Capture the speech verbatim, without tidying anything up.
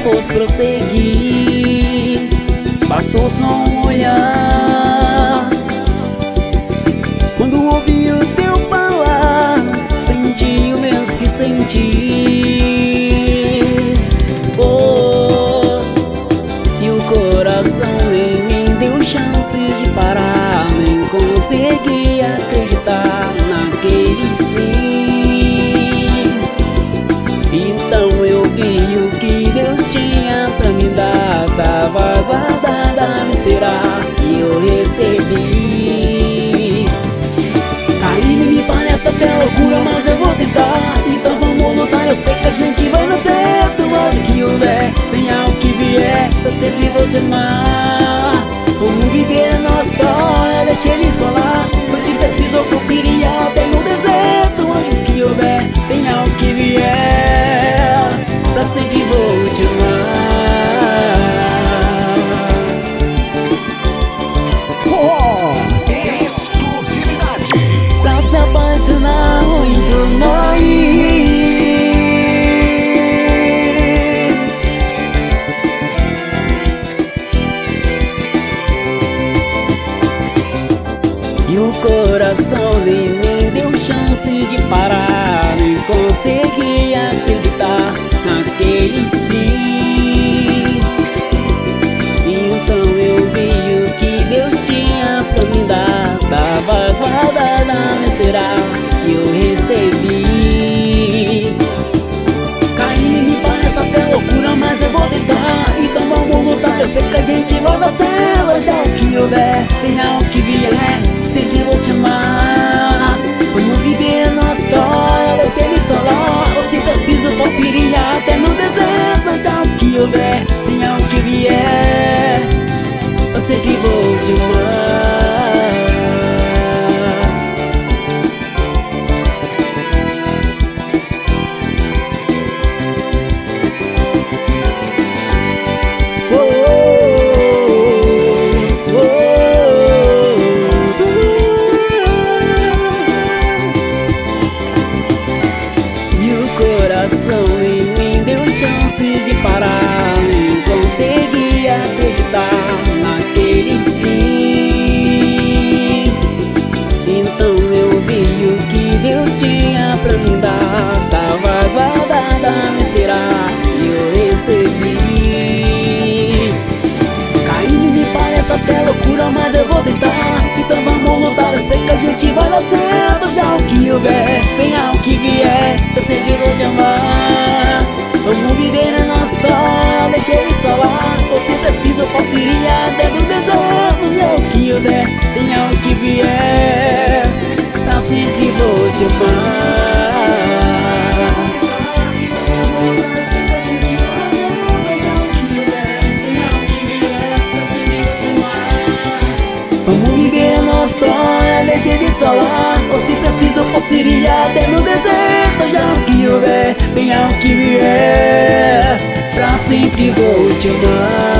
fosse prosseguir, bastou só um olhar. Quando ouvi o teu falar, senti o mesmo que senti. Oh, e o coração em mim deu chance de parar. Nem consegui acreditar naquele sim. Então eu vi o que Deus tinha pra me dar. Tava guardada a me esperar e eu recebi. Cair me parece até loucura, mas eu vou tentar. Então vamos lutar, eu sei que a gente vai dar certo. Lógico que houver, venha o que vier, eu sempre vou te amar. Vamos viver a nossa história, deixa ele falar. Pois se preciso eu fosse iria até no deserto. Lógico que houver, venha o que vier, pra sempre vou te amar. Oh, exclusividade. Pra se apaixonar muito mais. E o coração em mim deu chance de parar. Nem consegui acreditar naquele sim. Então eu vi o que Deus tinha pra me dar. Tava guardada a me esperar e eu recebi. Cair me parece até loucura, mas eu vou tentar. Então vamos lutar, eu sei que a gente vai dar certo. Já o que houver, venha o que vier, sempre vou te amar. Vamos viver a nossa história, vai ser ele falar. Ou se preciso posso ir até no deserto. Já o que houver, venha o que vier, eu sempre vou te amar. Coração em mim deu chance de parar. Nem consegui acreditar naquele sim. Então eu vi o que Deus tinha pra me dar. Estava guardada a me esperar e eu recebi. Cair me parece até loucura, mas eu vou tentar. Então vamos lutar, eu sei que a gente vai dar certo. Já o que houver, venha o que vier, eu sempre vou te amar. Vamos viver a nossa história, deixa ele falar. Ou se preciso, eu posso ir até do deserto. Já o que houver, venha o que vier, eu sempre vou te amar. Vamos viver a nossa história, deixa de falar. Ou se preciso, eu posso ir até no deserto. Já o que houver, venha o que vier, pra sempre vou te amar.